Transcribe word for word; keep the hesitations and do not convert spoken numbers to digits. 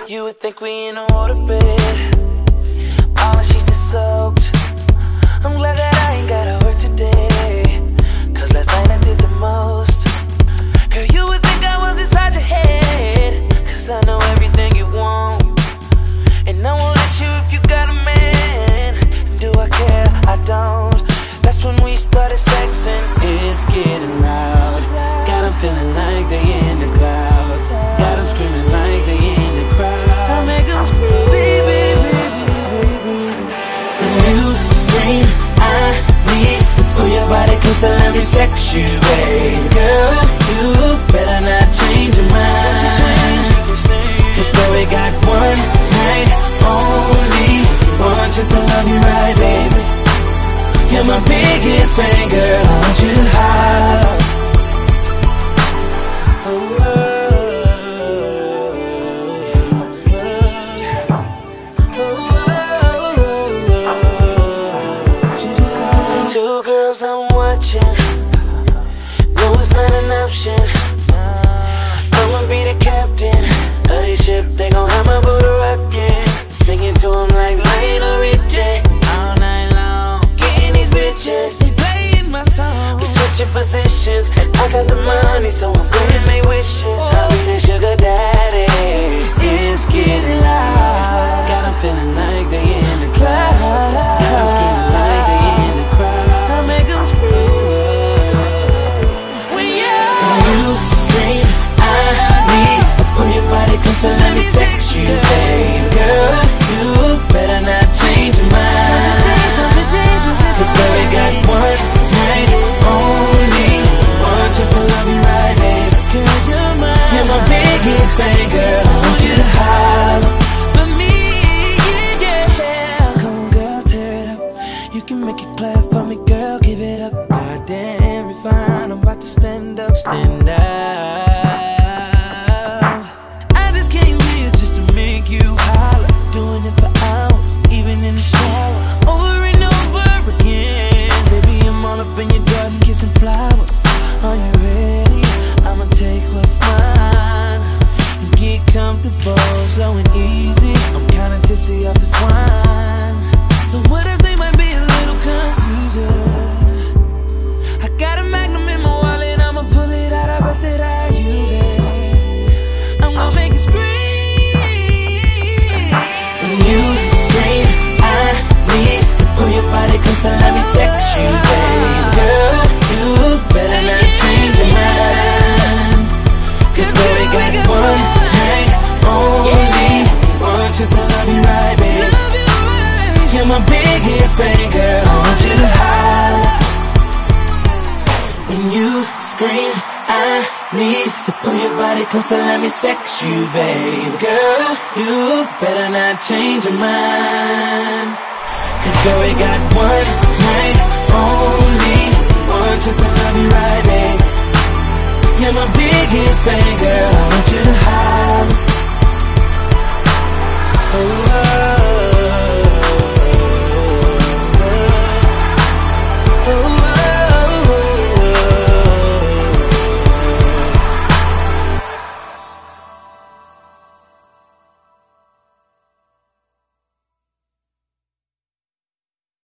You would think we in a waterbed, all the sheets are soaked. I'm glad that I ain't gotta work today, cause last night I did the most. Girl, you would think I was inside your head, cause I know everything you want, and I won't let you if you got a man. And do I care? I don't. That's when we started sexing. It's getting loud, got them feeling like they in the clouds, got them screaming like they in the crowd. I make them scream, baby, baby, baby. When you scream, I need to pull your body close and let me sex you, babe. Girl, you better not change your mind, cause girl, we got one night, only one chance to love you right, baby. You're my biggest fan, girl, I want you to holler. Oh, oh, oh. Two girls I'm watching, no, it's not an option. I'ma be the captain of this ship, they gon' have my boat rockin'. Singing to them like Lionel Richie all night long. Getting these bitches, they playing my song. We switching positions, I got the money, so I'm granting they wishes. I'll be the sugar daddy. it's getting loud, got them feeling like they in the clouds, got them screaming like they in the crowd. I make them scream. When you, when you scream, I need to pull your body close and let me sex you, babe. Girl, you better not change your mind, cause girl, we got one night, only one chance to love you right, babe. girl, you're mine. You're my biggest fan, girl, I want you to holler. For me, yeah, yeah. Come on, girl, tear it up. You can make it clap for me, girl, give it up. Goddamn, you're fine. I'm about to stand up, stand up. I just came here just to make you holler. Doing it for hours, even in the shower. Over and over again. Baby, I'm all up in your garden, kissing flowers. Are you ready? I'ma take what's mine and get comfortable, slow and easy. I'm kinda tipsy off this wine, so what I say might be a little confusing. I got a Magnum in my wallet, I'ma pull it out, I bet that I use it. I'm gonna make it scream. When you scream, I need to pull your body close and let me sex you, babe. Girl, you better not change your mind, cause girl, we got one night, only one chance to love you right, babe. You're my biggest fan, girl, I want you to holler. When you scream, I need to pull your body close and let me sex you, babe. Girl, you better not change your mind, cause girl, we got one night, only one chance to love you right, babe. You're my biggest fan, girl, I want you to holler. Oh, oh.